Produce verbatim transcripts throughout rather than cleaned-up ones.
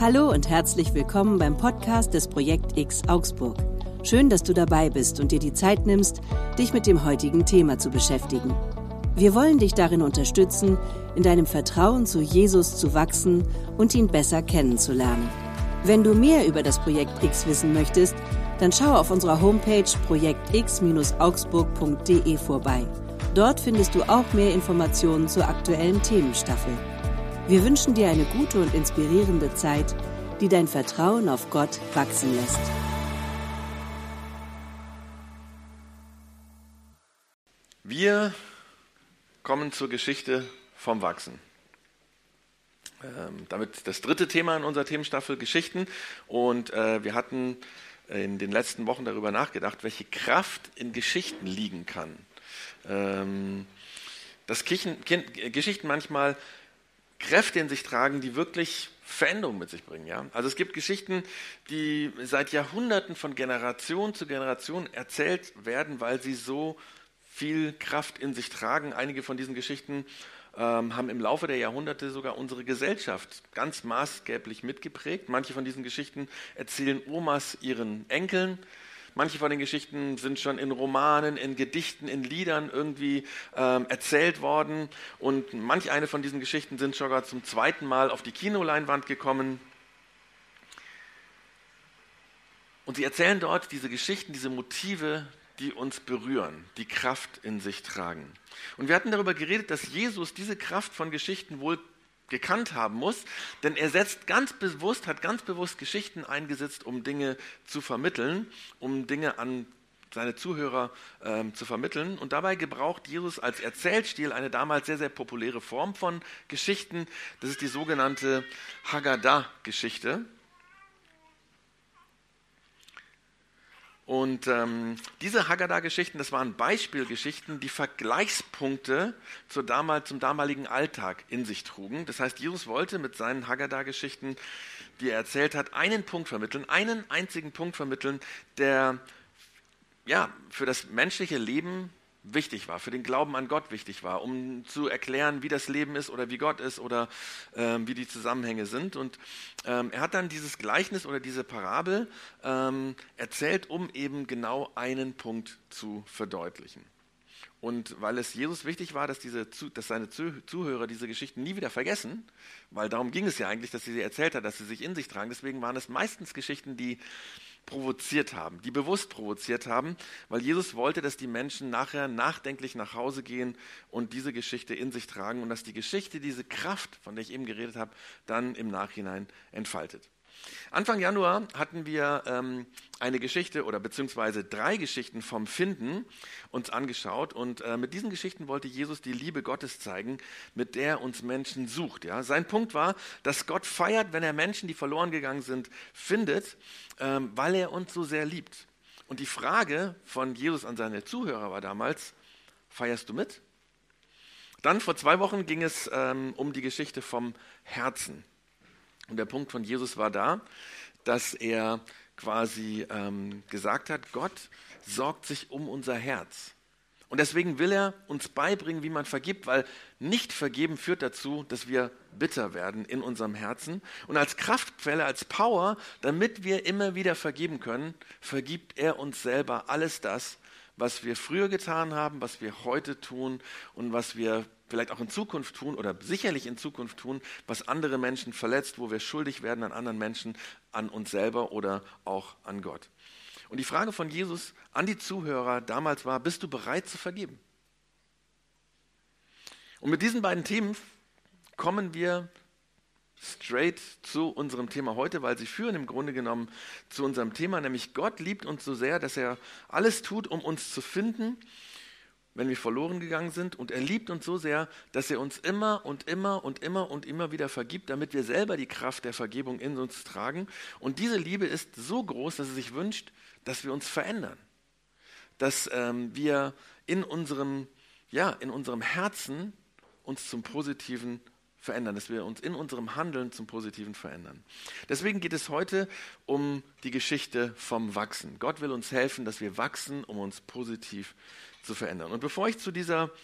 Hallo und herzlich willkommen beim Podcast des Projekt X Augsburg. Schön, dass du dabei bist und dir die Zeit nimmst, dich mit dem heutigen Thema zu beschäftigen. Wir wollen dich darin unterstützen, in deinem Vertrauen zu Jesus zu wachsen und ihn besser kennenzulernen. Wenn du mehr über das Projekt X wissen möchtest, dann schau auf unserer Homepage projekt x augsburg punkt de vorbei. Dort findest du auch mehr Informationen zur aktuellen Themenstaffel. Wir wünschen dir eine gute und inspirierende Zeit, die dein Vertrauen auf Gott wachsen lässt. Wir kommen zur Geschichte vom Wachsen. Ähm, damit das dritte Thema in unserer Themenstaffel Geschichten. Und äh, wir hatten in den letzten Wochen darüber nachgedacht, welche Kraft in Geschichten liegen kann. Ähm, dass Kirchen, kind, Geschichten manchmal Kräfte in sich tragen, die wirklich Veränderung mit sich bringen. Ja? Also es gibt Geschichten, die seit Jahrhunderten von Generation zu Generation erzählt werden, weil sie so viel Kraft in sich tragen. Einige von diesen Geschichten ähm, haben im Laufe der Jahrhunderte sogar unsere Gesellschaft ganz maßgeblich mitgeprägt. Manche von diesen Geschichten erzählen Omas ihren Enkeln. Manche von den Geschichten sind schon in Romanen, in Gedichten, in Liedern irgendwie ähm, erzählt worden. Und manch eine von diesen Geschichten sind sogar zum zweiten Mal auf die Kinoleinwand gekommen. Und sie erzählen dort diese Geschichten, diese Motive, die uns berühren, die Kraft in sich tragen. Und wir hatten darüber geredet, dass Jesus diese Kraft von Geschichten wohl gekannt haben muss, denn er setzt ganz bewusst, hat ganz bewusst Geschichten eingesetzt, um Dinge zu vermitteln, um Dinge an seine Zuhörer ähm, zu vermitteln. Und dabei gebraucht Jesus als Erzählstil eine damals sehr, sehr populäre Form von Geschichten. Das ist die sogenannte Haggadah-Geschichte. Und ähm, diese Haggadah-Geschichten, das waren Beispielgeschichten, die Vergleichspunkte zur damal, zum damaligen Alltag in sich trugen. Das heißt, Jesus wollte mit seinen Haggadah-Geschichten, die er erzählt hat, einen Punkt vermitteln, einen einzigen Punkt vermitteln, der ja, für das menschliche Leben wichtig war, für den Glauben an Gott wichtig war, um zu erklären, wie das Leben ist oder wie Gott ist oder ähm, wie die Zusammenhänge sind. Und ähm, er hat dann dieses Gleichnis oder diese Parabel ähm, erzählt, um eben genau einen Punkt zu verdeutlichen. Und weil es Jesus wichtig war, dass, diese, dass seine Zuhörer diese Geschichten nie wieder vergessen, weil darum ging es ja eigentlich, dass sie sie erzählt hat, dass sie sich in sich tragen, deswegen waren es meistens Geschichten, die provoziert haben, die bewusst provoziert haben, weil Jesus wollte, dass die Menschen nachher nachdenklich nach Hause gehen und diese Geschichte in sich tragen und dass die Geschichte diese Kraft, von der ich eben geredet habe, dann im Nachhinein entfaltet. Anfang Januar hatten wir ähm, eine Geschichte oder beziehungsweise drei Geschichten vom Finden uns angeschaut und äh, mit diesen Geschichten wollte Jesus die Liebe Gottes zeigen, mit der er uns Menschen sucht. Ja? Sein Punkt war, dass Gott feiert, wenn er Menschen, die verloren gegangen sind, findet, ähm, weil er uns so sehr liebt. Und die Frage von Jesus an seine Zuhörer war damals, feierst du mit? Dann vor zwei Wochen ging es ähm, um die Geschichte vom Herzen. Und der Punkt von Jesus war da, dass er quasi ähm, gesagt hat, Gott sorgt sich um unser Herz. Und deswegen will er uns beibringen, wie man vergibt, weil nicht vergeben führt dazu, dass wir bitter werden in unserem Herzen. Und als Kraftquelle, als Power, damit wir immer wieder vergeben können, vergibt er uns selber alles das, was wir früher getan haben, was wir heute tun und was wir vielleicht auch in Zukunft tun oder sicherlich in Zukunft tun, was andere Menschen verletzt, wo wir schuldig werden an anderen Menschen, an uns selber oder auch an Gott. Und die Frage von Jesus an die Zuhörer damals war, bist du bereit zu vergeben? Und mit diesen beiden Themen kommen wir straight zu unserem Thema heute, weil sie führen im Grunde genommen zu unserem Thema, nämlich Gott liebt uns so sehr, dass er alles tut, um uns zu finden, wenn wir verloren gegangen sind. Und er liebt uns so sehr, dass er uns immer und immer und immer und immer wieder vergibt, damit wir selber die Kraft der Vergebung in uns tragen. Und diese Liebe ist so groß, dass er sich wünscht, dass wir uns verändern. Dass ähm, wir in unserem, ja, in unserem Herzen uns zum Positiven verändern, dass wir uns in unserem Handeln zum Positiven verändern. Deswegen geht es heute um die Geschichte vom Wachsen. Gott will uns helfen, dass wir wachsen, um uns positiv zu verändern. Und bevor ich zu dieser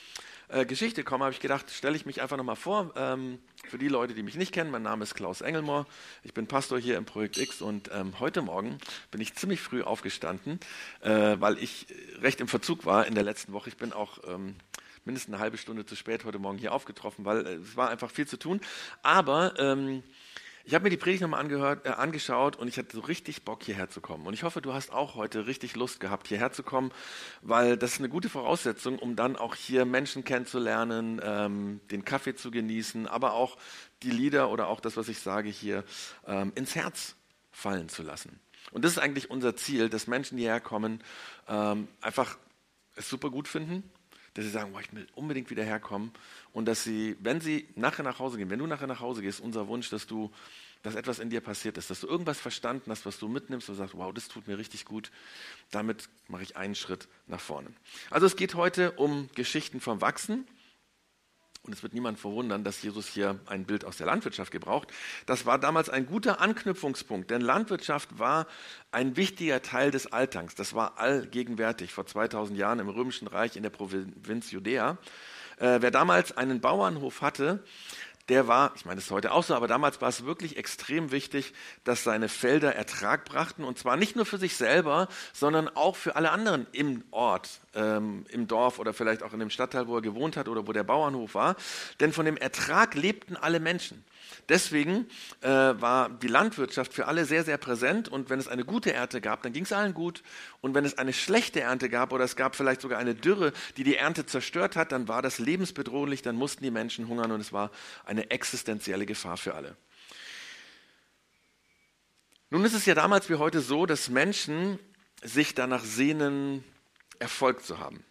äh, Geschichte komme, habe ich gedacht, stelle ich mich einfach nochmal vor. Ähm, für die Leute, die mich nicht kennen, mein Name ist Klaus Engelmohr. Ich bin Pastor hier im Projekt X und ähm, heute Morgen bin ich ziemlich früh aufgestanden, äh, weil ich recht im Verzug war in der letzten Woche. Ich bin auch ähm, mindestens eine halbe Stunde zu spät heute Morgen hier aufgetroffen, weil äh, es war einfach viel zu tun. Aber ähm, ich habe mir die Predigt nochmal angehört, äh, angeschaut und ich hatte so richtig Bock, hierher zu kommen. Und ich hoffe, du hast auch heute richtig Lust gehabt, hierher zu kommen, weil das ist eine gute Voraussetzung, um dann auch hier Menschen kennenzulernen, ähm, den Kaffee zu genießen, aber auch die Lieder oder auch das, was ich sage hier, ähm, ins Herz fallen zu lassen. Und das ist eigentlich unser Ziel, dass Menschen, die hierher kommen, ähm, einfach es super gut finden, dass sie sagen, boah, ich will unbedingt wieder herkommen und dass sie, wenn sie nachher nach Hause gehen, wenn du nachher nach Hause gehst, unser Wunsch, dass du, dass etwas in dir passiert ist, dass du irgendwas verstanden hast, was du mitnimmst und sagst, wow, das tut mir richtig gut, damit mache ich einen Schritt nach vorne. Also es geht heute um Geschichten vom Wachsen. Und es wird niemand verwundern, dass Jesus hier ein Bild aus der Landwirtschaft gebraucht. Das war damals ein guter Anknüpfungspunkt, denn Landwirtschaft war ein wichtiger Teil des Alltags. Das war allgegenwärtig vor zweitausend Jahren im Römischen Reich in der Provinz Judäa. Äh, wer damals einen Bauernhof hatte, der war, ich meine, das ist heute auch so, aber damals war es wirklich extrem wichtig, dass seine Felder Ertrag brachten. Und zwar nicht nur für sich selber, sondern auch für alle anderen im Ort, ähm, im Dorf oder vielleicht auch in dem Stadtteil, wo er gewohnt hat oder wo der Bauernhof war. Denn von dem Ertrag lebten alle Menschen. Deswegen äh, war die Landwirtschaft für alle sehr, sehr präsent. Und wenn es eine gute Ernte gab, dann ging es allen gut. Und wenn es eine schlechte Ernte gab oder es gab vielleicht sogar eine Dürre, die die Ernte zerstört hat, dann war das lebensbedrohlich, dann mussten die Menschen hungern und es war eine existenzielle Gefahr für alle. Nun ist es ja damals wie heute so, dass Menschen sich danach sehnen, Erfolg zu haben.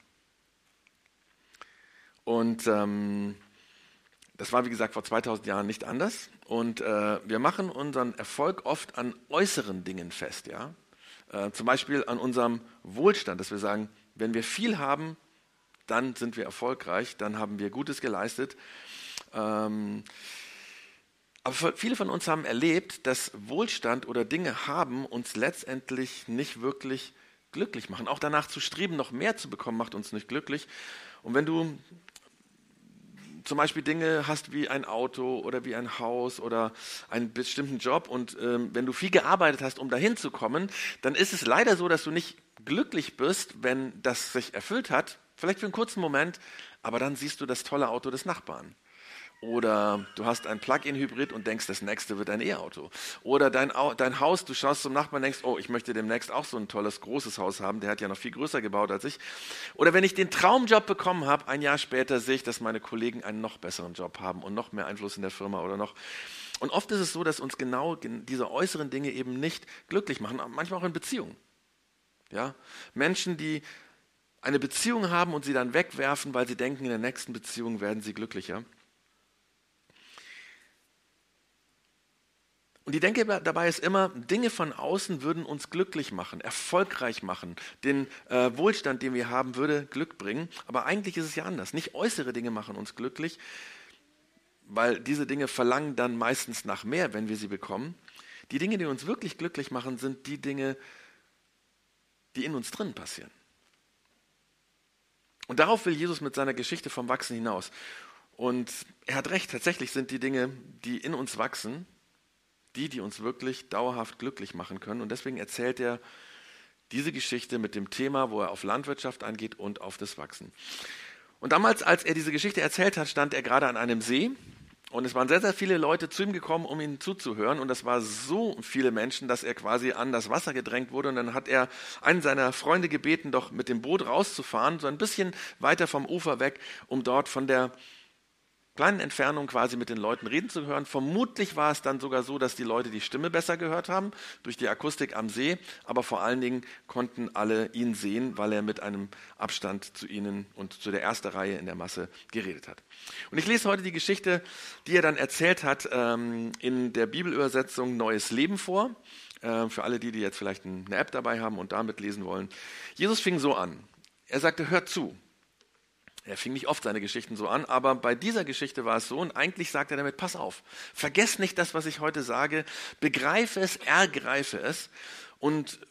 Und ähm, das war, wie gesagt, vor zweitausend Jahren nicht anders. Und äh, wir machen unseren Erfolg oft an äußeren Dingen fest. Ja? Äh, zum Beispiel an unserem Wohlstand, dass wir sagen, wenn wir viel haben, dann sind wir erfolgreich, dann haben wir Gutes geleistet. Ähm, aber viele von uns haben erlebt, dass Wohlstand oder Dinge haben uns letztendlich nicht wirklich glücklich machen. Auch danach zu streben, noch mehr zu bekommen, macht uns nicht glücklich. Und wenn du zum Beispiel Dinge hast wie ein Auto oder wie ein Haus oder einen bestimmten Job und ähm, wenn du viel gearbeitet hast, um dahin zu kommen, dann ist es leider so, dass du nicht glücklich bist, wenn das sich erfüllt hat, vielleicht für einen kurzen Moment, aber dann siehst du das tolle Auto des Nachbarn. Oder du hast ein Plug-in-Hybrid und denkst, das nächste wird ein E-Auto. Oder dein, dein Haus, du schaust zum Nachbarn und denkst, oh, ich möchte demnächst auch so ein tolles, großes Haus haben. Der hat ja noch viel größer gebaut als ich. Oder wenn ich den Traumjob bekommen habe, ein Jahr später sehe ich, dass meine Kollegen einen noch besseren Job haben und noch mehr Einfluss in der Firma oder noch. Und oft ist es so, dass uns genau diese äußeren Dinge eben nicht glücklich machen, manchmal auch in Beziehungen. Ja? Menschen, die eine Beziehung haben und sie dann wegwerfen, weil sie denken, in der nächsten Beziehung werden sie glücklicher. Und die Denke dabei ist immer, Dinge von außen würden uns glücklich machen, erfolgreich machen. Den äh, Wohlstand, den wir haben, würde Glück bringen. Aber eigentlich ist es ja anders. Nicht äußere Dinge machen uns glücklich, weil diese Dinge verlangen dann meistens nach mehr, wenn wir sie bekommen. Die Dinge, die uns wirklich glücklich machen, sind die Dinge, die in uns drin passieren. Und darauf will Jesus mit seiner Geschichte vom Wachsen hinaus. Und er hat recht, tatsächlich sind die Dinge, die in uns wachsen, die, die uns wirklich dauerhaft glücklich machen können. Und deswegen erzählt er diese Geschichte mit dem Thema, wo er auf Landwirtschaft angeht und auf das Wachsen. Und damals, als er diese Geschichte erzählt hat, stand er gerade an einem See. Und es waren sehr, sehr viele Leute zu ihm gekommen, um ihm zuzuhören. Und das war so viele Menschen, dass er quasi an das Wasser gedrängt wurde. Und dann hat er einen seiner Freunde gebeten, doch mit dem Boot rauszufahren, so ein bisschen weiter vom Ufer weg, um dort von der kleinen Entfernung quasi mit den Leuten reden zu hören. Vermutlich war es dann sogar so, dass die Leute die Stimme besser gehört haben, durch die Akustik am See, aber vor allen Dingen konnten alle ihn sehen, weil er mit einem Abstand zu ihnen und zu der ersten Reihe in der Masse geredet hat. Und ich lese heute die Geschichte, die er dann erzählt hat, in der Bibelübersetzung Neues Leben vor, für alle die, die jetzt vielleicht eine App dabei haben und damit lesen wollen. Jesus fing so an. Er sagte, hört zu. Er fing nicht oft seine Geschichten so an, aber bei dieser Geschichte war es so und eigentlich sagt er damit, pass auf, vergesst nicht das, was ich heute sage, begreife es, ergreife es und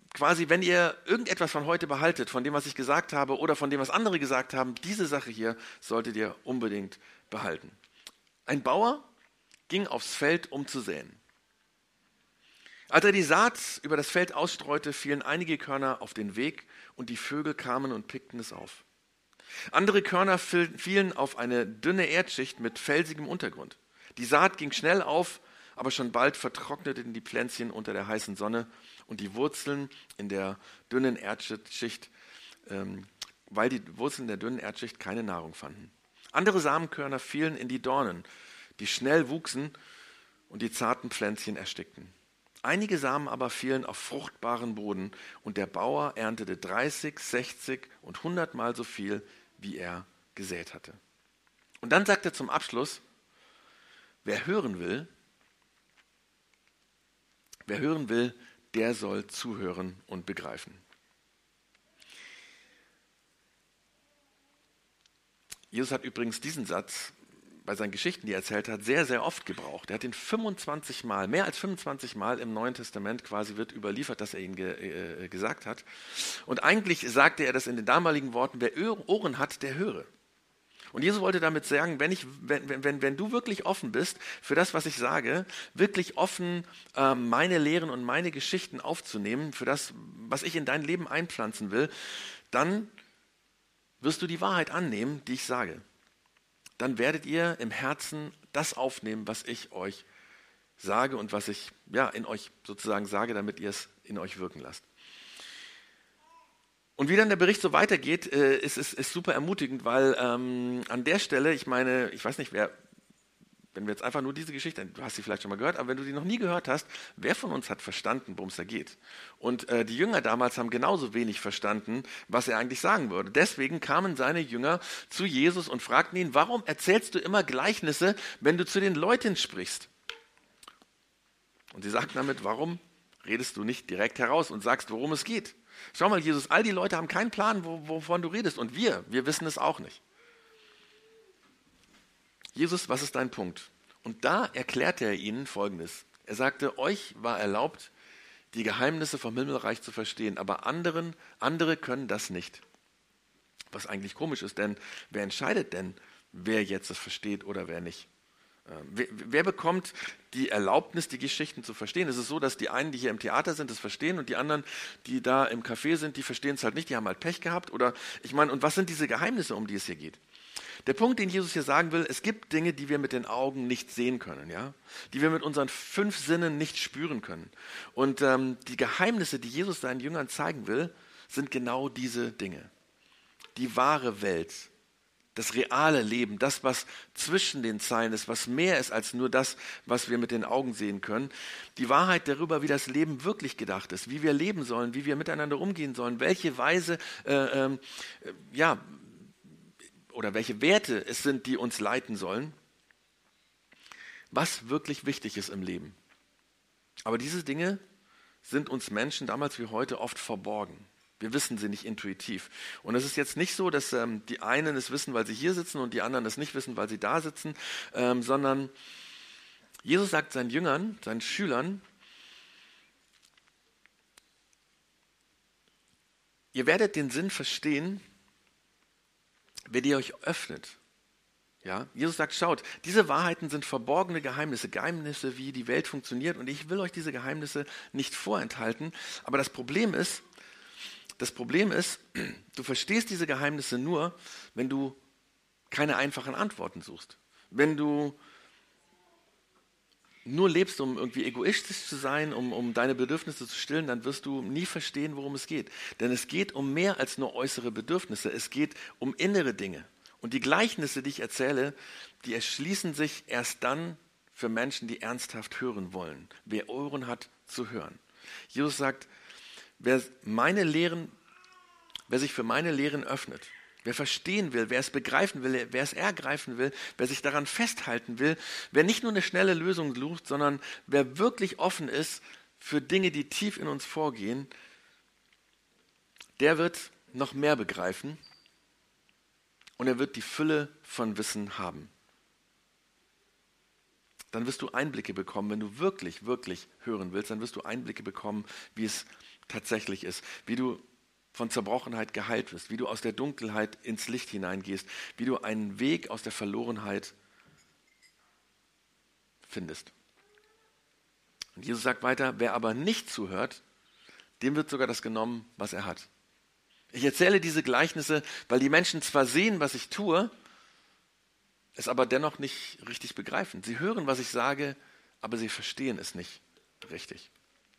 quasi, wenn ihr irgendetwas von heute behaltet, von dem, was ich gesagt habe oder von dem, was andere gesagt haben, diese Sache hier solltet ihr unbedingt behalten. Ein Bauer ging aufs Feld, um zu säen. Als er die Saat über das Feld ausstreute, fielen einige Körner auf den Weg und die Vögel kamen und pickten es auf. Andere Körner fielen auf eine dünne Erdschicht mit felsigem Untergrund. Die Saat ging schnell auf, aber schon bald vertrockneten die Pflänzchen unter der heißen Sonne und die Wurzeln in der dünnen Erdschicht, ähm, weil die Wurzeln der dünnen Erdschicht keine Nahrung fanden. Andere Samenkörner fielen in die Dornen, die schnell wuchsen und die zarten Pflänzchen erstickten. Einige Samen aber fielen auf fruchtbaren Boden und der Bauer erntete dreißig, sechzig und hundertmal so viel, wie er gesät hatte. Und dann sagt er zum Abschluss, wer hören will, wer hören will, der soll zuhören und begreifen. Jesus hat übrigens diesen Satz bei seinen Geschichten, die er erzählt hat, sehr, sehr oft gebraucht. Er hat ihn fünfundzwanzig Mal, mehr als fünfundzwanzig Mal im Neuen Testament quasi wird überliefert, dass er ihn ge, äh, gesagt hat. Und eigentlich sagte er das in den damaligen Worten, wer Ohren hat, der höre. Und Jesus wollte damit sagen, wenn, ich, wenn, wenn, wenn du wirklich offen bist für das, was ich sage, wirklich offen äh, meine Lehren und meine Geschichten aufzunehmen, für das, was ich in dein Leben einpflanzen will, dann wirst du die Wahrheit annehmen, die ich sage. Dann werdet ihr im Herzen das aufnehmen, was ich euch sage und was ich ja, in euch sozusagen sage, damit ihr es in euch wirken lasst. Und wie dann der Bericht so weitergeht, äh, ist, ist, ist super ermutigend, weil ähm, an der Stelle, ich meine, ich weiß nicht, wer, wenn wir jetzt einfach nur diese Geschichte, du hast sie vielleicht schon mal gehört, aber wenn du die noch nie gehört hast, wer von uns hat verstanden, worum es da geht? Und äh, die Jünger damals haben genauso wenig verstanden, was er eigentlich sagen würde. Deswegen kamen seine Jünger zu Jesus und fragten ihn, warum erzählst du immer Gleichnisse, wenn du zu den Leuten sprichst? Und sie sagten damit, warum redest du nicht direkt heraus und sagst, worum es geht? Schau mal, Jesus, all die Leute haben keinen Plan, wo, wovon du redest. Und wir, wir wissen es auch nicht. Jesus, was ist dein Punkt? Und da erklärte er ihnen Folgendes. Er sagte, euch war erlaubt, die Geheimnisse vom Himmelreich zu verstehen, aber anderen, andere können das nicht. Was eigentlich komisch ist, denn wer entscheidet denn, wer jetzt es versteht oder wer nicht? Wer, wer bekommt die Erlaubnis, die Geschichten zu verstehen? Es ist so, dass die einen, die hier im Theater sind, das verstehen und die anderen, die da im Café sind, die verstehen es halt nicht, die haben halt Pech gehabt. Oder ich meine, und was sind diese Geheimnisse, um die es hier geht? Der Punkt, den Jesus hier sagen will, es gibt Dinge, die wir mit den Augen nicht sehen können, ja, die wir mit unseren fünf Sinnen nicht spüren können. Und ähm, die Geheimnisse, die Jesus seinen Jüngern zeigen will, sind genau diese Dinge. Die wahre Welt, das reale Leben, das, was zwischen den Zeilen ist, was mehr ist als nur das, was wir mit den Augen sehen können. Die Wahrheit darüber, wie das Leben wirklich gedacht ist, wie wir leben sollen, wie wir miteinander umgehen sollen, welche Weise, äh, äh, ja, oder welche Werte es sind, die uns leiten sollen, was wirklich wichtig ist im Leben. Aber diese Dinge sind uns Menschen damals wie heute oft verborgen. Wir wissen sie nicht intuitiv. Und es ist jetzt nicht so, dass ähm, die einen es wissen, weil sie hier sitzen und die anderen es nicht wissen, weil sie da sitzen, ähm, sondern Jesus sagt seinen Jüngern, seinen Schülern, ihr werdet den Sinn verstehen, wenn ihr euch öffnet. Ja? Jesus sagt, schaut, diese Wahrheiten sind verborgene Geheimnisse, Geheimnisse, wie die Welt funktioniert. Und ich will euch diese Geheimnisse nicht vorenthalten. Aber das Problem ist, das Problem ist, du verstehst diese Geheimnisse nur, wenn du keine einfachen Antworten suchst. Wenn du nur lebst, um irgendwie egoistisch zu sein, um, um deine Bedürfnisse zu stillen, dann wirst du nie verstehen, worum es geht. Denn es geht um mehr als nur äußere Bedürfnisse. Es geht um innere Dinge. Und die Gleichnisse, die ich erzähle, die erschließen sich erst dann für Menschen, die ernsthaft hören wollen. Wer Ohren hat, zu hören. Jesus sagt, wer meine Lehren, wer sich für meine Lehren öffnet, wer verstehen will, wer es begreifen will, wer es ergreifen will, wer sich daran festhalten will, wer nicht nur eine schnelle Lösung sucht, sondern wer wirklich offen ist für Dinge, die tief in uns vorgehen, der wird noch mehr begreifen und er wird die Fülle von Wissen haben. dann wirst du Einblicke bekommen, wenn du wirklich, wirklich hören willst, dann wirst du Einblicke bekommen, wie es tatsächlich ist, wie du von Zerbrochenheit geheilt wirst, wie du aus der Dunkelheit ins Licht hineingehst, wie du einen Weg aus der Verlorenheit findest. Und Jesus sagt weiter, wer aber nicht zuhört, dem wird sogar das genommen, was er hat. Ich erzähle diese Gleichnisse, weil die Menschen zwar sehen, was ich tue, es aber dennoch nicht richtig begreifen. Sie hören, was ich sage, aber sie verstehen es nicht richtig.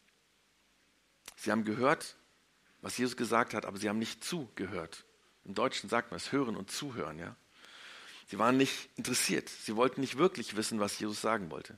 Sie haben gehört, was Jesus gesagt hat, aber sie haben nicht zugehört. Im Deutschen sagt man es, hören und zuhören. Ja? Sie waren nicht interessiert. Sie wollten nicht wirklich wissen, was Jesus sagen wollte.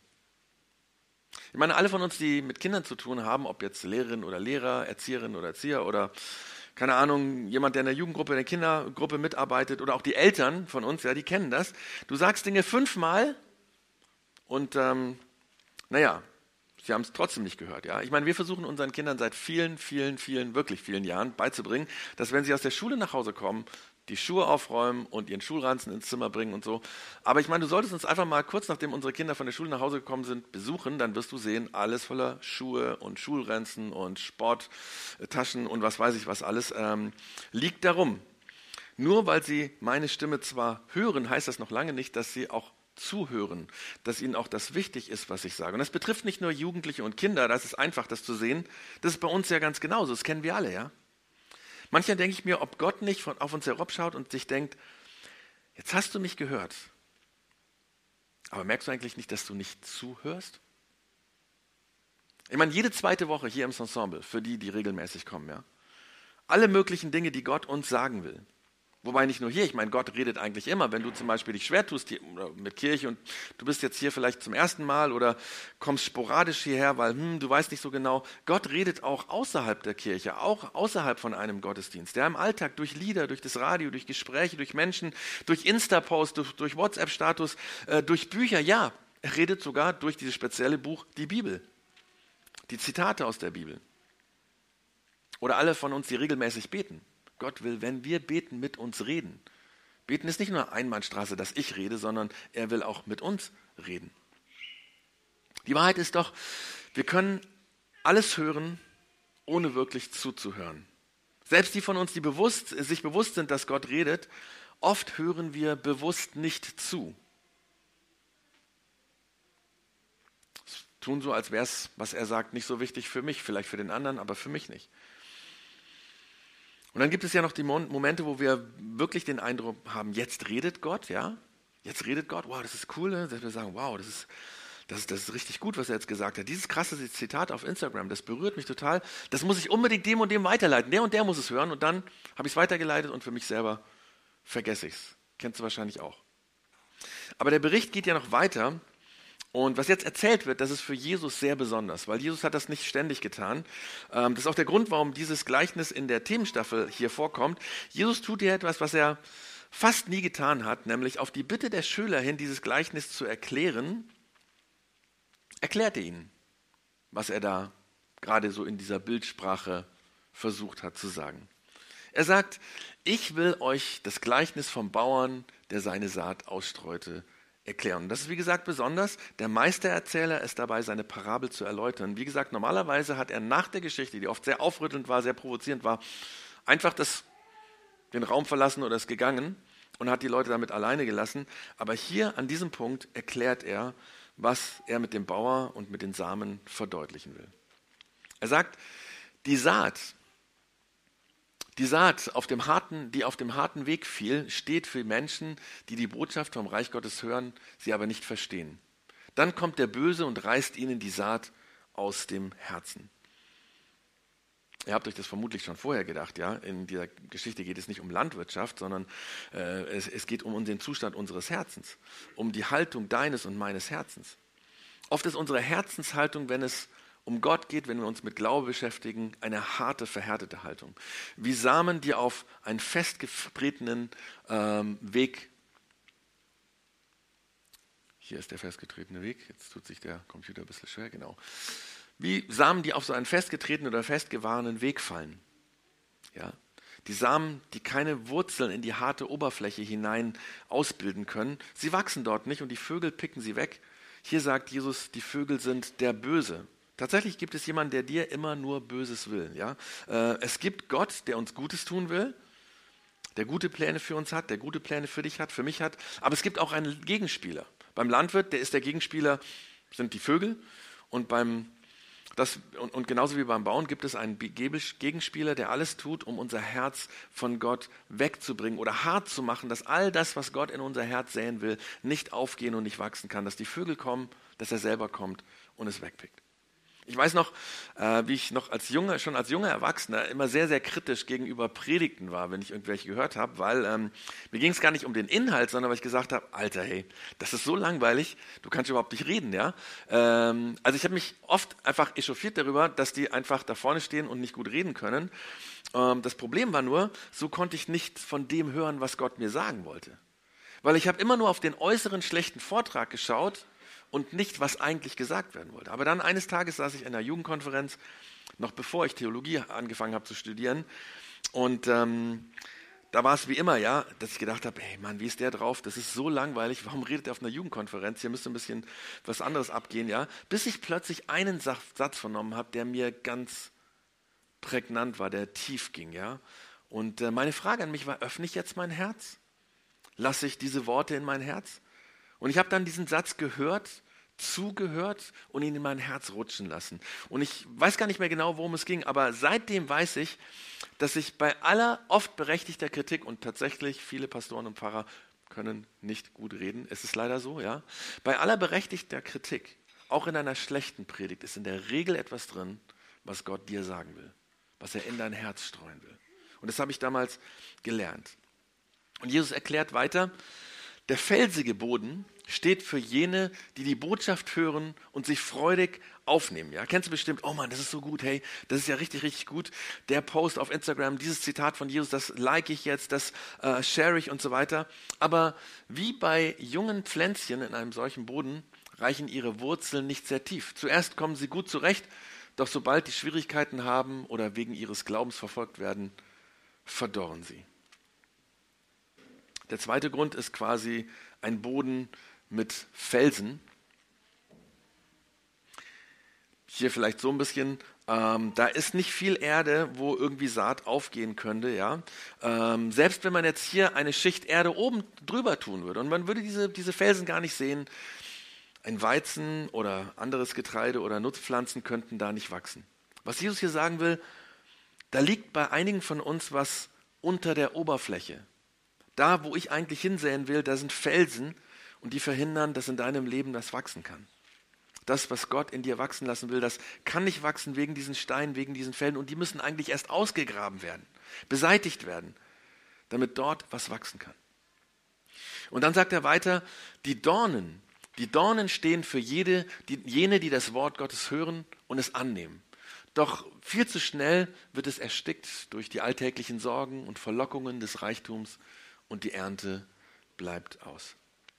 Ich meine, alle von uns, die mit Kindern zu tun haben, ob jetzt Lehrerin oder Lehrer, Erzieherin oder Erzieher oder keine Ahnung, jemand, der in der Jugendgruppe, in der Kindergruppe mitarbeitet oder auch die Eltern von uns, ja, die kennen das. Du sagst Dinge fünfmal und ähm, naja, sie haben es trotzdem nicht gehört. Ja? Ich meine, wir versuchen unseren Kindern seit vielen, vielen, vielen, wirklich vielen Jahren beizubringen, dass wenn sie aus der Schule nach Hause kommen, die Schuhe aufräumen und ihren Schulranzen ins Zimmer bringen und so. Aber ich meine, du solltest uns einfach mal kurz, nachdem unsere Kinder von der Schule nach Hause gekommen sind, besuchen, dann wirst du sehen, alles voller Schuhe und Schulranzen und Sporttaschen und was weiß ich was alles, ähm, liegt darum. Nur weil sie meine Stimme zwar hören, heißt das noch lange nicht, dass sie auch zuhören, dass ihnen auch das wichtig ist, was ich sage. Und das betrifft nicht nur Jugendliche und Kinder, das ist einfach, das zu sehen. Das ist bei uns ja ganz genauso, das kennen wir alle, ja. Manchmal denke ich mir, ob Gott nicht von, auf uns herabschaut und sich denkt, jetzt hast du mich gehört, aber merkst du eigentlich nicht, dass du nicht zuhörst? Ich meine, jede zweite Woche hier im Ensemble, für die, die regelmäßig kommen, ja, alle möglichen Dinge, die Gott uns sagen will. Wobei nicht nur hier, ich meine, Gott redet eigentlich immer, wenn du zum Beispiel dich schwer tust hier, mit Kirche und du bist jetzt hier vielleicht zum ersten Mal oder kommst sporadisch hierher, weil hm, du weißt nicht so genau. Gott redet auch außerhalb der Kirche, auch außerhalb von einem Gottesdienst. Der im Alltag durch Lieder, durch das Radio, durch Gespräche, durch Menschen, durch Insta-Posts, durch, durch WhatsApp-Status, äh, durch Bücher. Ja, er redet sogar durch dieses spezielle Buch, die Bibel, die Zitate aus der Bibel. Oder alle von uns, die regelmäßig beten. Gott will, wenn wir beten, mit uns reden. Beten ist nicht nur Einbahnstraße, dass ich rede, sondern er will auch mit uns reden. Die Wahrheit ist doch, wir können alles hören, ohne wirklich zuzuhören. Selbst die von uns, die bewusst, sich bewusst sind, dass Gott redet, oft hören wir bewusst nicht zu. Tun so, als wäre es, was er sagt, nicht so wichtig für mich, vielleicht für den anderen, aber für mich nicht. Und dann gibt es ja noch die Momente, wo wir wirklich den Eindruck haben, jetzt redet Gott, ja? Jetzt redet Gott, wow, das ist cool, ne? Dass wir sagen, wow, das ist, das, ist, das ist richtig gut, was er jetzt gesagt hat. Dieses krasse Zitat auf Instagram, das berührt mich total. Das muss ich unbedingt dem und dem weiterleiten. Der und der muss es hören und dann habe ich es weitergeleitet und für mich selber vergesse ich es. Kennst du wahrscheinlich auch. Aber der Bericht geht ja noch weiter. Und was jetzt erzählt wird, das ist für Jesus sehr besonders, weil Jesus hat das nicht ständig getan. Das ist auch der Grund, warum dieses Gleichnis in der Themenstaffel hier vorkommt. Jesus tut hier etwas, was er fast nie getan hat, nämlich auf die Bitte der Schüler hin, dieses Gleichnis zu erklären, erklärt er ihnen, was er da gerade so in dieser Bildsprache versucht hat zu sagen. Er sagt, ich will euch das Gleichnis vom Bauern, der seine Saat ausstreute, erklären. Und das ist, wie gesagt, besonders. Der Meistererzähler ist dabei, seine Parabel zu erläutern. Wie gesagt, normalerweise hat er nach der Geschichte, die oft sehr aufrüttelnd war, sehr provozierend war, einfach das, den Raum verlassen oder ist gegangen und hat die Leute damit alleine gelassen. Aber hier an diesem Punkt erklärt er, was er mit dem Bauer und mit den Samen verdeutlichen will. Er sagt, die Saat, Die Saat, auf dem harten, die auf dem harten Weg fiel, steht für Menschen, die die Botschaft vom Reich Gottes hören, sie aber nicht verstehen. Dann kommt der Böse und reißt ihnen die Saat aus dem Herzen. Ihr habt euch das vermutlich schon vorher gedacht, ja? In dieser Geschichte geht es nicht um Landwirtschaft, sondern äh, es, es geht um den Zustand unseres Herzens, um die Haltung deines und meines Herzens. Oft ist unsere Herzenshaltung, wenn es um Gott geht, wenn wir uns mit Glaube beschäftigen, eine harte, verhärtete Haltung. Wie Samen, die auf einen festgetretenen ähm, Weg, hier ist der festgetretene Weg, jetzt tut sich der Computer ein bisschen schwer, genau. Wie Samen, die auf so einen festgetretenen oder festgewahrenen Weg fallen. Ja? Die Samen, die keine Wurzeln in die harte Oberfläche hinein ausbilden können, sie wachsen dort nicht und die Vögel picken sie weg. Hier sagt Jesus, die Vögel sind der Böse. Tatsächlich gibt es jemanden, der dir immer nur Böses will. Ja? Äh, es gibt Gott, der uns Gutes tun will, der gute Pläne für uns hat, der gute Pläne für dich hat, für mich hat. Aber es gibt auch einen Gegenspieler. Beim Landwirt, der ist der Gegenspieler, sind die Vögel. Und, beim, das, und, und genauso wie beim Bauen gibt es einen Gegenspieler, der alles tut, um unser Herz von Gott wegzubringen oder hart zu machen, dass all das, was Gott in unser Herz säen will, nicht aufgehen und nicht wachsen kann. Dass die Vögel kommen, dass er selber kommt und es wegpickt. Ich weiß noch, äh, wie ich noch als junger, schon als junger Erwachsener immer sehr, sehr kritisch gegenüber Predigten war, wenn ich irgendwelche gehört habe, weil ähm, mir ging es gar nicht um den Inhalt, sondern weil ich gesagt habe, Alter, hey, das ist so langweilig, du kannst überhaupt nicht reden, ja. Ähm, also ich habe mich oft einfach echauffiert darüber, dass die einfach da vorne stehen und nicht gut reden können. Ähm, das Problem war nur, so konnte ich nicht von dem hören, was Gott mir sagen wollte. Weil ich habe immer nur auf den äußeren schlechten Vortrag geschaut und nicht, was eigentlich gesagt werden wollte. Aber dann eines Tages saß ich in einer Jugendkonferenz, noch bevor ich Theologie angefangen habe zu studieren. Und ähm, da war es wie immer, ja, dass ich gedacht habe, hey Mann, wie ist der drauf? Das ist so langweilig. Warum redet er auf einer Jugendkonferenz? Hier müsste ein bisschen was anderes abgehen, ja. Bis ich plötzlich einen Satz vernommen habe, der mir ganz prägnant war, der tief ging, ja. Und äh, meine Frage an mich war, öffne ich jetzt mein Herz? Lasse ich diese Worte in mein Herz? Und ich habe dann diesen Satz gehört, zugehört und ihn in mein Herz rutschen lassen. Und ich weiß gar nicht mehr genau, worum es ging, aber seitdem weiß ich, dass ich bei aller oft berechtigter Kritik, und tatsächlich viele Pastoren und Pfarrer können nicht gut reden, es ist leider so, ja, bei aller berechtigter Kritik, auch in einer schlechten Predigt, ist in der Regel etwas drin, was Gott dir sagen will, was er in dein Herz streuen will. Und das habe ich damals gelernt. Und Jesus erklärt weiter, der felsige Boden steht für jene, die die Botschaft hören und sich freudig aufnehmen. Ja, kennst du bestimmt, oh Mann, das ist so gut, hey, das ist ja richtig, richtig gut. Der Post auf Instagram, dieses Zitat von Jesus, das like ich jetzt, das äh, share ich und so weiter. Aber wie bei jungen Pflänzchen in einem solchen Boden reichen ihre Wurzeln nicht sehr tief. Zuerst kommen sie gut zurecht, doch sobald die Schwierigkeiten haben oder wegen ihres Glaubens verfolgt werden, verdorren sie. Der zweite Grund ist quasi ein Boden mit Felsen. Hier vielleicht so ein bisschen, ähm, da ist nicht viel Erde, wo irgendwie Saat aufgehen könnte. Ja? Ähm, selbst wenn man jetzt hier eine Schicht Erde oben drüber tun würde und man würde diese, diese Felsen gar nicht sehen, ein Weizen oder anderes Getreide oder Nutzpflanzen könnten da nicht wachsen. Was Jesus hier sagen will, da liegt bei einigen von uns was unter der Oberfläche. Da, wo ich eigentlich hinsäen will, da sind Felsen und die verhindern, dass in deinem Leben das wachsen kann. Das, was Gott in dir wachsen lassen will, das kann nicht wachsen wegen diesen Steinen, wegen diesen Felsen und die müssen eigentlich erst ausgegraben werden, beseitigt werden, damit dort was wachsen kann. Und dann sagt er weiter, die Dornen, die Dornen stehen für jede, die, jene, die das Wort Gottes hören und es annehmen. Doch viel zu schnell wird es erstickt durch die alltäglichen Sorgen und Verlockungen des Reichtums und die Ernte bleibt aus.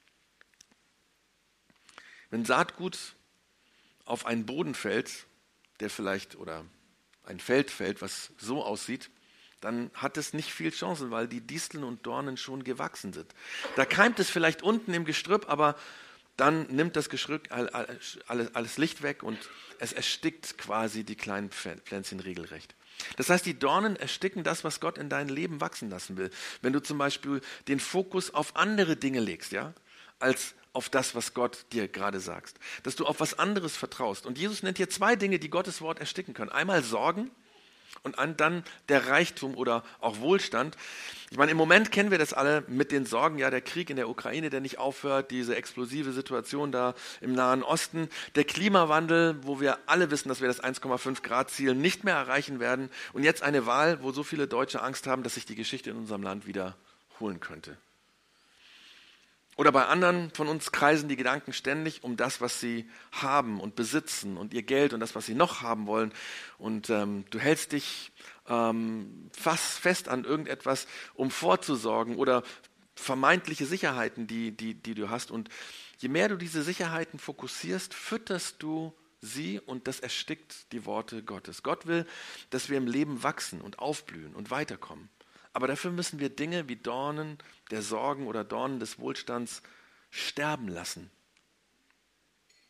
Wenn Saatgut auf einen Boden fällt, der vielleicht, oder ein Feld fällt, was so aussieht, dann hat es nicht viel Chancen, weil die Disteln und Dornen schon gewachsen sind. Da keimt es vielleicht unten im Gestrüpp, aber dann nimmt das Gestrüpp alles Licht weg und es erstickt quasi die kleinen Pflänzchen regelrecht. Das heißt, die Dornen ersticken das, was Gott in dein Leben wachsen lassen will. Wenn du zum Beispiel den Fokus auf andere Dinge legst, ja, als auf das, was Gott dir gerade sagt. Dass du auf was anderes vertraust. Und Jesus nennt hier zwei Dinge, die Gottes Wort ersticken können. Einmal Sorgen und dann der Reichtum oder auch Wohlstand. Ich meine, im Moment kennen wir das alle mit den Sorgen, ja, der Krieg in der Ukraine, der nicht aufhört, diese explosive Situation da im Nahen Osten, der Klimawandel, wo wir alle wissen, dass wir das eins Komma fünf Grad Ziel nicht mehr erreichen werden und jetzt eine Wahl, wo so viele Deutsche Angst haben, dass sich die Geschichte in unserem Land wiederholen könnte. Oder bei anderen von uns kreisen die Gedanken ständig um das, was sie haben und besitzen und ihr Geld und das, was sie noch haben wollen. Und ähm, du hältst dich ähm, fast fest an irgendetwas, um vorzusorgen oder vermeintliche Sicherheiten, die, die, die du hast. Und je mehr du diese Sicherheiten fokussierst, fütterst du sie und das erstickt die Worte Gottes. Gott will, dass wir im Leben wachsen und aufblühen und weiterkommen. Aber dafür müssen wir Dinge wie Dornen der Sorgen oder Dornen des Wohlstands sterben lassen.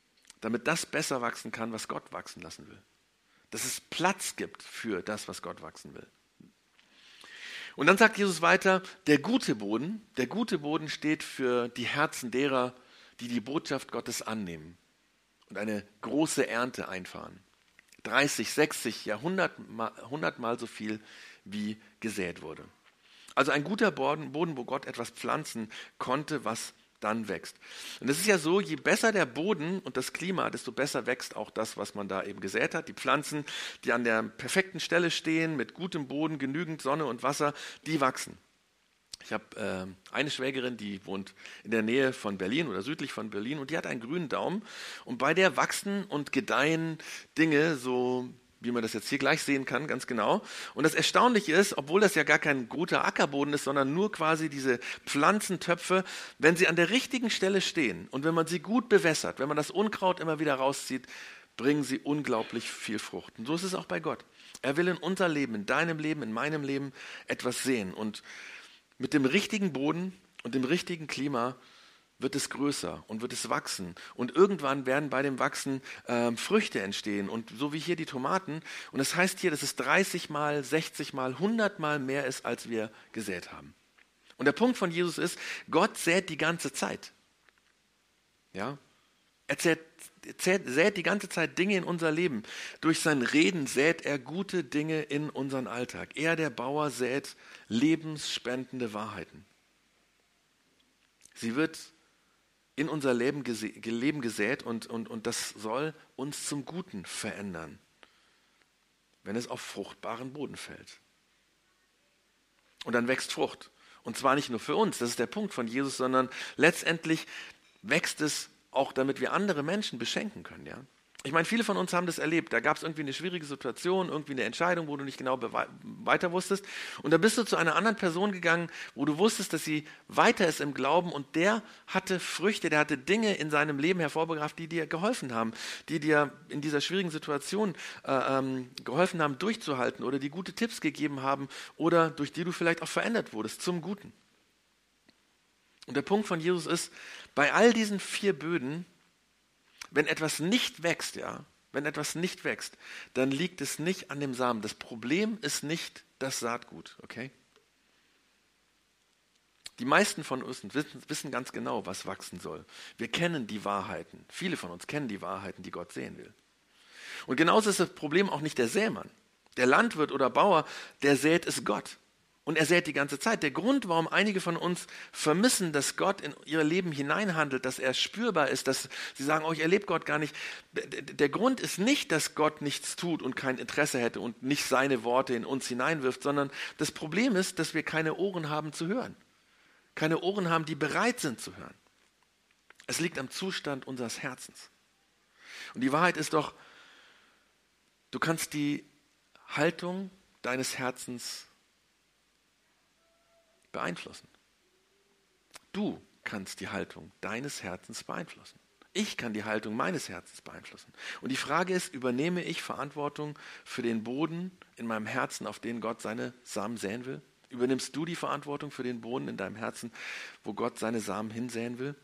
damit das besser wachsen kann, was Gott wachsen lassen will. Dass es Platz gibt für das, was Gott wachsen will. Und dann sagt Jesus weiter, der gute Boden, der gute Boden steht für die Herzen derer, die die Botschaft Gottes annehmen und eine große Ernte einfahren. dreißig, sechzig, ja hundert Mal so viel, wie gesät wurde. Also ein guter Boden, wo Gott etwas pflanzen konnte, was dann wächst. Und es ist ja so, je besser der Boden und das Klima, desto besser wächst auch das, was man da eben gesät hat. Die Pflanzen, die an der perfekten Stelle stehen, mit gutem Boden, genügend Sonne und Wasser, die wachsen. Ich habe äh, eine Schwägerin, die wohnt in der Nähe von Berlin oder südlich von Berlin und die hat einen grünen Daumen und bei der wachsen und gedeihen Dinge so, wie man das jetzt hier gleich sehen kann, ganz genau. Und das Erstaunliche ist, obwohl das ja gar kein guter Ackerboden ist, sondern nur quasi diese Pflanzentöpfe, wenn sie an der richtigen Stelle stehen und wenn man sie gut bewässert, wenn man das Unkraut immer wieder rauszieht, bringen sie unglaublich viel Frucht. Und so ist es auch bei Gott. Er will in unser Leben, in deinem Leben, in meinem Leben etwas sehen. Und mit dem richtigen Boden und dem richtigen Klima wird es größer und wird es wachsen. Und irgendwann werden bei dem Wachsen äh, Früchte entstehen. Und so wie hier die Tomaten. Und das heißt hier, dass es dreißig Mal, sechzig Mal, hundert Mal mehr ist, als wir gesät haben. Und der Punkt von Jesus ist, Gott sät die ganze Zeit. Ja? Er sät, sät die ganze Zeit Dinge in unser Leben. Durch sein Reden sät er gute Dinge in unseren Alltag. Er, der Bauer, sät lebensspendende Wahrheiten. Sie wird in unser Leben, gese- Leben gesät und, und, und das soll uns zum Guten verändern, wenn es auf fruchtbaren Boden fällt. Und dann wächst Frucht. Und zwar nicht nur für uns, das ist der Punkt von Jesus, sondern letztendlich wächst es auch, damit wir andere Menschen beschenken können. Ja? Ich meine, viele von uns haben das erlebt. Da gab es irgendwie eine schwierige Situation, irgendwie eine Entscheidung, wo du nicht genau bewe- weiter wusstest. Und da bist du zu einer anderen Person gegangen, wo du wusstest, dass sie weiter ist im Glauben. Und der hatte Früchte, der hatte Dinge in seinem Leben hervorgebracht, die dir geholfen haben, die dir in dieser schwierigen Situation äh, ähm, geholfen haben, durchzuhalten oder die gute Tipps gegeben haben oder durch die du vielleicht auch verändert wurdest zum Guten. Und der Punkt von Jesus ist, bei all diesen vier Böden, wenn etwas nicht wächst, ja, wenn etwas nicht wächst, dann liegt es nicht an dem Samen. Das Problem ist nicht das Saatgut, okay? Die meisten von uns wissen, wissen ganz genau, was wachsen soll. Wir kennen die Wahrheiten. Viele von uns kennen die Wahrheiten, die Gott sehen will. Und genauso ist das Problem auch nicht der Sämann. Der Landwirt oder Bauer, der sät, ist Gott. Und er sät die ganze Zeit. Der Grund, warum einige von uns vermissen, dass Gott in ihr Leben hineinhandelt, dass er spürbar ist, dass sie sagen, oh, ich erlebe Gott gar nicht. Der Grund ist nicht, dass Gott nichts tut und kein Interesse hätte und nicht seine Worte in uns hineinwirft, sondern das Problem ist, dass wir keine Ohren haben zu hören. Keine Ohren haben, die bereit sind zu hören. Es liegt am Zustand unseres Herzens. Und die Wahrheit ist doch, du kannst die Haltung deines Herzens beeinflussen. Du kannst die Haltung deines Herzens beeinflussen. Ich kann die Haltung meines Herzens beeinflussen. Und die Frage ist, übernehme ich Verantwortung für den Boden in meinem Herzen, auf den Gott seine Samen säen will? Übernimmst du die Verantwortung für den Boden in deinem Herzen, wo Gott seine Samen hinsäen will?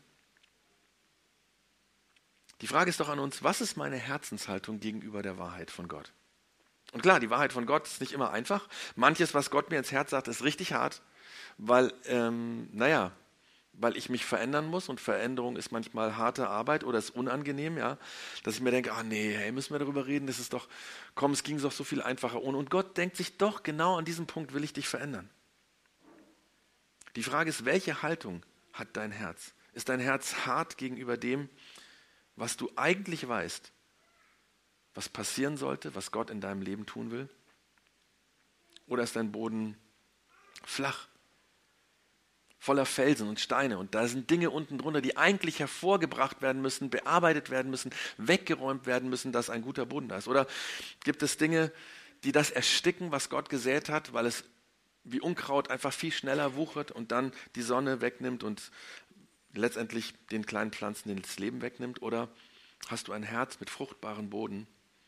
Die Frage ist doch an uns, was ist meine Herzenshaltung gegenüber der Wahrheit von Gott? Und klar, die Wahrheit von Gott ist nicht immer einfach. Manches, was Gott mir ins Herz sagt, ist richtig hart. Weil, ähm, naja, weil ich mich verändern muss und Veränderung ist manchmal harte Arbeit oder ist unangenehm, ja, dass ich mir denke, ah nee, hey, müssen wir darüber reden, das ist doch, komm, es ging doch so viel einfacher ohne. Und Gott denkt sich doch, genau an diesem Punkt will ich dich verändern. Die Frage ist, welche Haltung hat dein Herz? Ist dein Herz hart gegenüber dem, was du eigentlich weißt, was passieren sollte, was Gott in deinem Leben tun will? Oder ist dein Boden flach? Voller Felsen und Steine und da sind Dinge unten drunter, die eigentlich hervorgebracht werden müssen, bearbeitet werden müssen, weggeräumt werden müssen, dass ein guter Boden da ist. Oder gibt es Dinge, die das ersticken, was Gott gesät hat, weil es wie Unkraut einfach viel schneller wuchert und dann die Sonne wegnimmt und letztendlich den kleinen Pflanzen das Leben wegnimmt? Oder hast du ein Herz mit fruchtbarem Boden,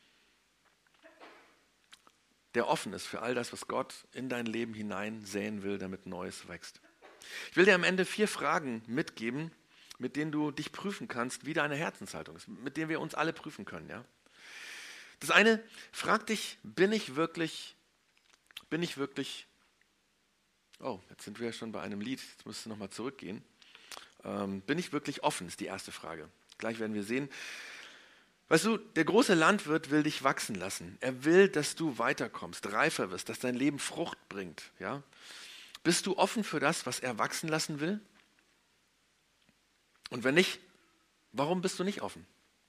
der offen ist für all das, was Gott in dein Leben hinein säen will, damit Neues wächst? Ich will dir am Ende vier Fragen mitgeben, mit denen du dich prüfen kannst, wie deine Herzenshaltung ist, mit denen wir uns alle prüfen können. Ja? Das eine, frag dich, bin ich wirklich, bin ich wirklich, oh, jetzt sind wir ja schon bei einem Lied, jetzt müsst ihr nochmal zurückgehen. Ähm, bin ich wirklich offen, ist die erste Frage. Gleich werden wir sehen. Weißt du, der große Landwirt will dich wachsen lassen. Er will, dass du weiterkommst, reifer wirst, dass dein Leben Frucht bringt. Ja? Bist du offen für das, was er wachsen lassen will? Und wenn nicht, warum bist du nicht offen?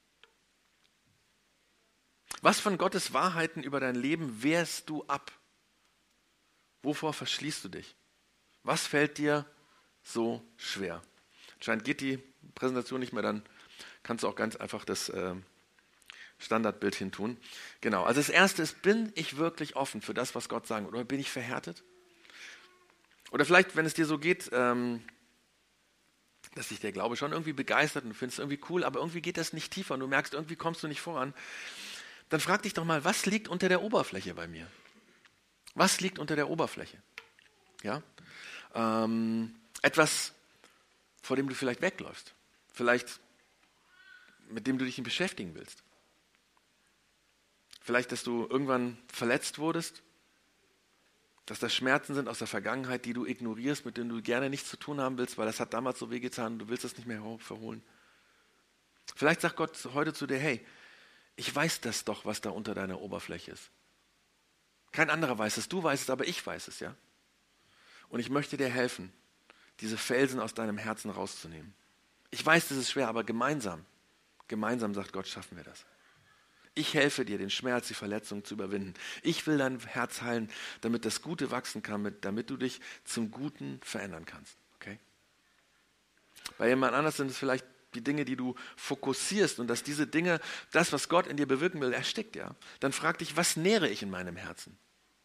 Was von Gottes Wahrheiten über dein Leben wehrst du ab? Wovor verschließt du dich? Was fällt dir so schwer? Anscheinend geht die Präsentation nicht mehr, dann kannst du auch ganz einfach das äh, Standardbild hin tun. Genau, also das Erste ist, bin ich wirklich offen für das, was Gott sagt? Oder bin ich verhärtet? Oder vielleicht, wenn es dir so geht, ähm, dass dich der Glaube schon irgendwie begeistert und du findest es irgendwie cool, aber irgendwie geht das nicht tiefer und du merkst, irgendwie kommst du nicht voran, dann frag dich doch mal, was liegt unter der Oberfläche bei mir? Was liegt unter der Oberfläche? Ja? Ähm, etwas, vor dem du vielleicht wegläufst. Vielleicht, mit dem du dich nicht beschäftigen willst. Vielleicht, dass du irgendwann verletzt wurdest, dass das Schmerzen sind aus der Vergangenheit, die du ignorierst, mit denen du gerne nichts zu tun haben willst, weil das hat damals so wehgetan und du willst das nicht mehr verholen. Vielleicht sagt Gott heute zu dir, hey, ich weiß das doch, was da unter deiner Oberfläche ist. Kein anderer weiß es, du weißt es, aber ich weiß es, ja. Und ich möchte dir helfen, diese Felsen aus deinem Herzen rauszunehmen. Ich weiß, das ist schwer, aber gemeinsam, gemeinsam, sagt Gott, schaffen wir das. Ich helfe dir, den Schmerz, die Verletzung zu überwinden. Ich will dein Herz heilen, damit das Gute wachsen kann, damit du dich zum Guten verändern kannst. Okay? Bei jemand anders sind es vielleicht die Dinge, die du fokussierst und dass diese Dinge, das, was Gott in dir bewirken will, erstickt, ja. Dann frag dich, was nähre ich in meinem Herzen?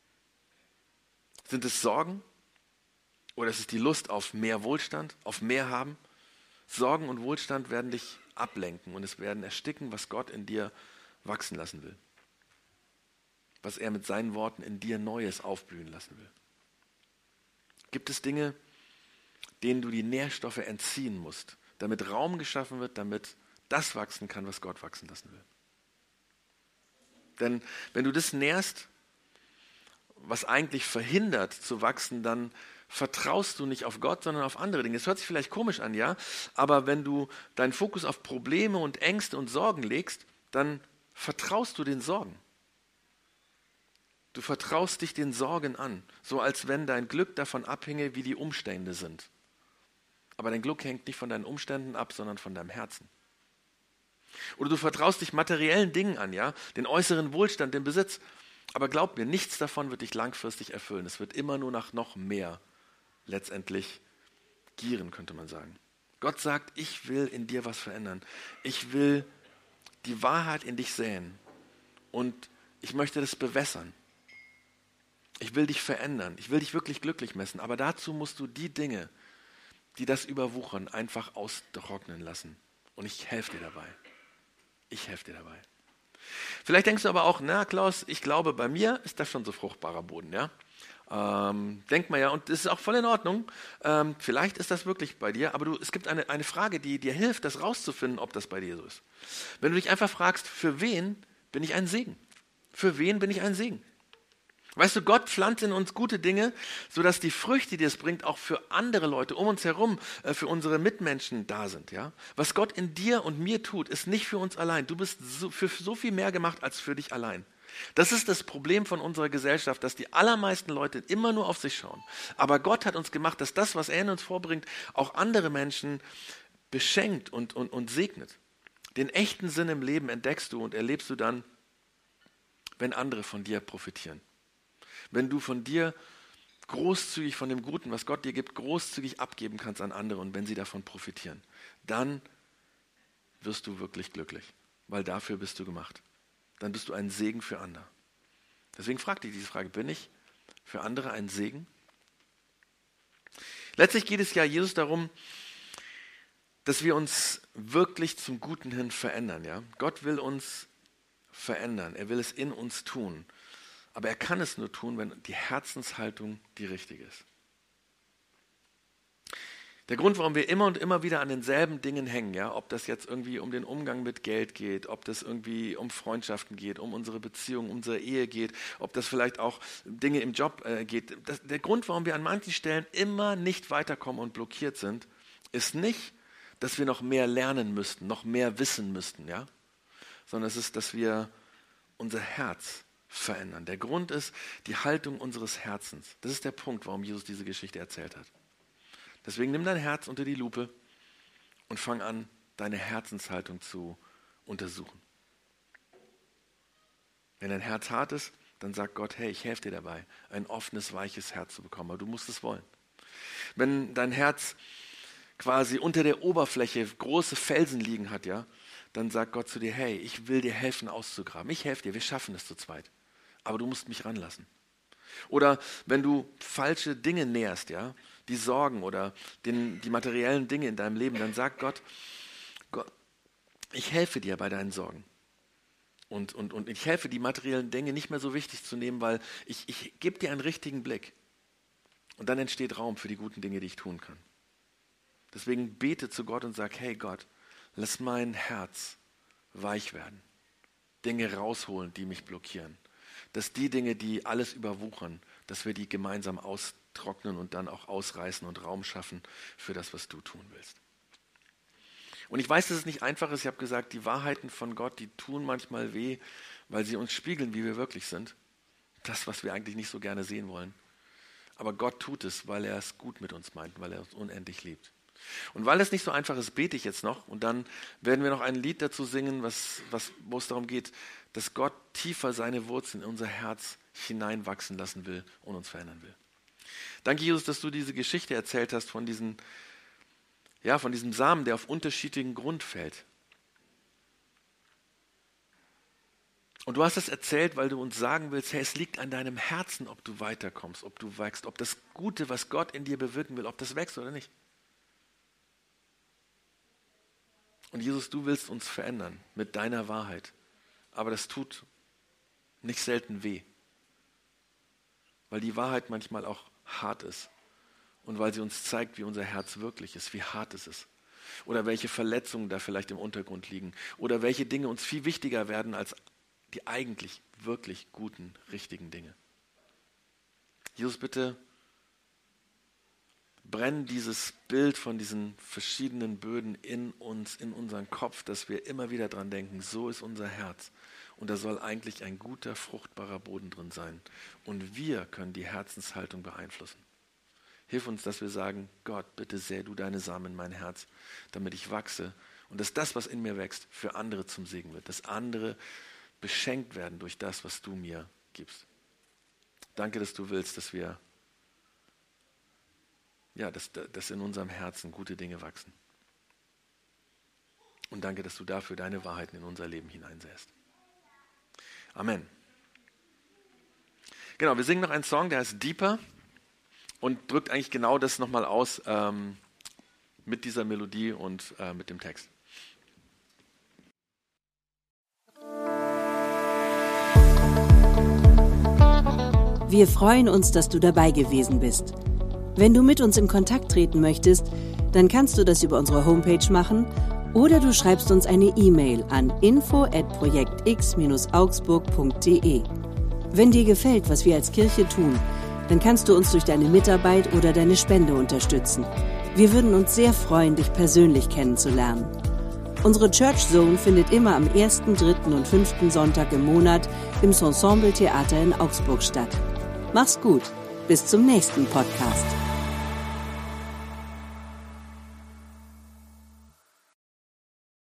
Sind es Sorgen? Oder ist es die Lust auf mehr Wohlstand, auf mehr haben? Sorgen und Wohlstand werden dich ablenken und es werden ersticken, was Gott in dir wachsen lassen will. Was er mit seinen Worten in dir Neues aufblühen lassen will. Gibt es Dinge, denen du die Nährstoffe entziehen musst, damit Raum geschaffen wird, damit das wachsen kann, was Gott wachsen lassen will? Denn wenn du das nährst, was eigentlich verhindert zu wachsen, dann vertraust du nicht auf Gott, sondern auf andere Dinge. Das hört sich vielleicht komisch an, ja, aber wenn du deinen Fokus auf Probleme und Ängste und Sorgen legst, dann vertraust du den Sorgen. Du vertraust dich den Sorgen an, so als wenn dein Glück davon abhinge, wie die Umstände sind. Aber dein Glück hängt nicht von deinen Umständen ab, sondern von deinem Herzen. Oder du vertraust dich materiellen Dingen an, ja, den äußeren Wohlstand, den Besitz. Aber glaub mir, nichts davon wird dich langfristig erfüllen. Es wird immer nur nach noch mehr letztendlich gieren, könnte man sagen. Gott sagt, ich will in dir was verändern. Ich will die Wahrheit in dich säen und ich möchte das bewässern. Ich will dich verändern. Ich will dich wirklich glücklich messen. Aber dazu musst du die Dinge, die das überwuchern, einfach austrocknen lassen. Und ich helfe dir dabei. Ich helfe dir dabei. Vielleicht denkst du aber auch, na Klaus, ich glaube, bei mir ist das schon so fruchtbarer Boden, ja. Ähm, denk mal ja, und das ist auch voll in Ordnung. Ähm, vielleicht ist das wirklich bei dir, aber du, es gibt eine, eine Frage, die dir hilft, das rauszufinden, ob das bei dir so ist. Wenn du dich einfach fragst, für wen bin ich ein Segen? Für wen bin ich ein Segen? Weißt du, Gott pflanzt in uns gute Dinge, sodass die Früchte, die es bringt, auch für andere Leute um uns herum, äh, für unsere Mitmenschen da sind. Ja? Was Gott in dir und mir tut, ist nicht für uns allein. Du bist so, für so viel mehr gemacht als für dich allein. Das ist das Problem von unserer Gesellschaft, dass die allermeisten Leute immer nur auf sich schauen. Aber Gott hat uns gemacht, dass das, was er in uns vorbringt, auch andere Menschen beschenkt und, und, und segnet. Den echten Sinn im Leben entdeckst du und erlebst du dann, wenn andere von dir profitieren. Wenn du von dir großzügig von dem Guten, was Gott dir gibt, großzügig abgeben kannst an andere und wenn sie davon profitieren, dann wirst du wirklich glücklich, weil dafür bist du gemacht. Dann bist du ein Segen für andere. Deswegen frag dich diese Frage, bin ich für andere ein Segen? Letztlich geht es ja Jesus darum, dass wir uns wirklich zum Guten hin verändern. Ja? Gott will uns verändern, er will es in uns tun. Aber er kann es nur tun, wenn die Herzenshaltung die richtige ist. Der Grund, warum wir immer und immer wieder an denselben Dingen hängen, ja, ob das jetzt irgendwie um den Umgang mit Geld geht, ob das irgendwie um Freundschaften geht, um unsere Beziehung, unsere Ehe geht, ob das vielleicht auch Dinge im Job äh, geht. Das, der Grund, warum wir an manchen Stellen immer nicht weiterkommen und blockiert sind, ist nicht, dass wir noch mehr lernen müssten, noch mehr wissen müssten, ja, sondern es ist, dass wir unser Herz verändern. Der Grund ist die Haltung unseres Herzens. Das ist der Punkt, warum Jesus diese Geschichte erzählt hat. Deswegen nimm dein Herz unter die Lupe und fang an, deine Herzenshaltung zu untersuchen. Wenn dein Herz hart ist, dann sagt Gott, hey, ich helfe dir dabei, ein offenes, weiches Herz zu bekommen, aber du musst es wollen. Wenn dein Herz quasi unter der Oberfläche große Felsen liegen hat, ja, dann sagt Gott zu dir, hey, ich will dir helfen auszugraben. Ich helfe dir, wir schaffen es zu zweit, aber du musst mich ranlassen. Oder wenn du falsche Dinge nährst, ja, die Sorgen oder den, die materiellen Dinge in deinem Leben, dann sagt Gott, Gott, ich helfe dir bei deinen Sorgen. Und, und, und ich helfe, die materiellen Dinge nicht mehr so wichtig zu nehmen, weil ich, ich gebe dir einen richtigen Blick. Und dann entsteht Raum für die guten Dinge, die ich tun kann. Deswegen bete zu Gott und sag, hey Gott, lass mein Herz weich werden. Dinge rausholen, die mich blockieren. Dass die Dinge, die alles überwuchern, dass wir die gemeinsam austrocknen und dann auch ausreißen und Raum schaffen für das, was du tun willst. Und ich weiß, dass es nicht einfach ist. Ich habe gesagt, die Wahrheiten von Gott, die tun manchmal weh, weil sie uns spiegeln, wie wir wirklich sind. Das, was wir eigentlich nicht so gerne sehen wollen. Aber Gott tut es, weil er es gut mit uns meint, weil er uns unendlich liebt. Und weil es nicht so einfach ist, bete ich jetzt noch und dann werden wir noch ein Lied dazu singen, was, was, wo es darum geht, dass Gott tiefer seine Wurzeln in unser Herz hineinwachsen lassen will und uns verändern will. Danke, Jesus, dass du diese Geschichte erzählt hast von, diesen, ja, von diesem Samen, der auf unterschiedlichen Grund fällt. Und du hast es erzählt, weil du uns sagen willst, hey, es liegt an deinem Herzen, ob du weiterkommst, ob du wächst, ob das Gute, was Gott in dir bewirken will, ob das wächst oder nicht. Und Jesus, du willst uns verändern mit deiner Wahrheit. Aber das tut nicht selten weh. Weil die Wahrheit manchmal auch hart ist. Und weil sie uns zeigt, wie unser Herz wirklich ist, wie hart es ist. Oder welche Verletzungen da vielleicht im Untergrund liegen. Oder welche Dinge uns viel wichtiger werden als die eigentlich wirklich guten, richtigen Dinge. Jesus, bitte brenn dieses Bild von diesen verschiedenen Böden in uns, in unseren Kopf, dass wir immer wieder dran denken, so ist unser Herz. Und da soll eigentlich ein guter, fruchtbarer Boden drin sein. Und wir können die Herzenshaltung beeinflussen. Hilf uns, dass wir sagen, Gott, bitte säe du deine Samen in mein Herz, damit ich wachse. Und dass das, was in mir wächst, für andere zum Segen wird. Dass andere beschenkt werden durch das, was du mir gibst. Danke, dass du willst, dass wir Ja, dass, dass in unserem Herzen gute Dinge wachsen. Und danke, dass du dafür deine Wahrheiten in unser Leben hineinsäst. Amen. Genau, wir singen noch einen Song, der heißt Deeper und drückt eigentlich genau das nochmal aus ähm, mit dieser Melodie und äh, mit dem Text. Wir freuen uns, dass du dabei gewesen bist. Wenn du mit uns in Kontakt treten möchtest, dann kannst du das über unsere Homepage machen oder du schreibst uns eine E-Mail an info at projektx augsburg punkt de. Wenn dir gefällt, was wir als Kirche tun, dann kannst du uns durch deine Mitarbeit oder deine Spende unterstützen. Wir würden uns sehr freuen, dich persönlich kennenzulernen. Unsere Church Zone findet immer am ersten, dritten und fünften Sonntag im Monat im Ensemble Theater in Augsburg statt. Mach's gut, bis zum nächsten Podcast.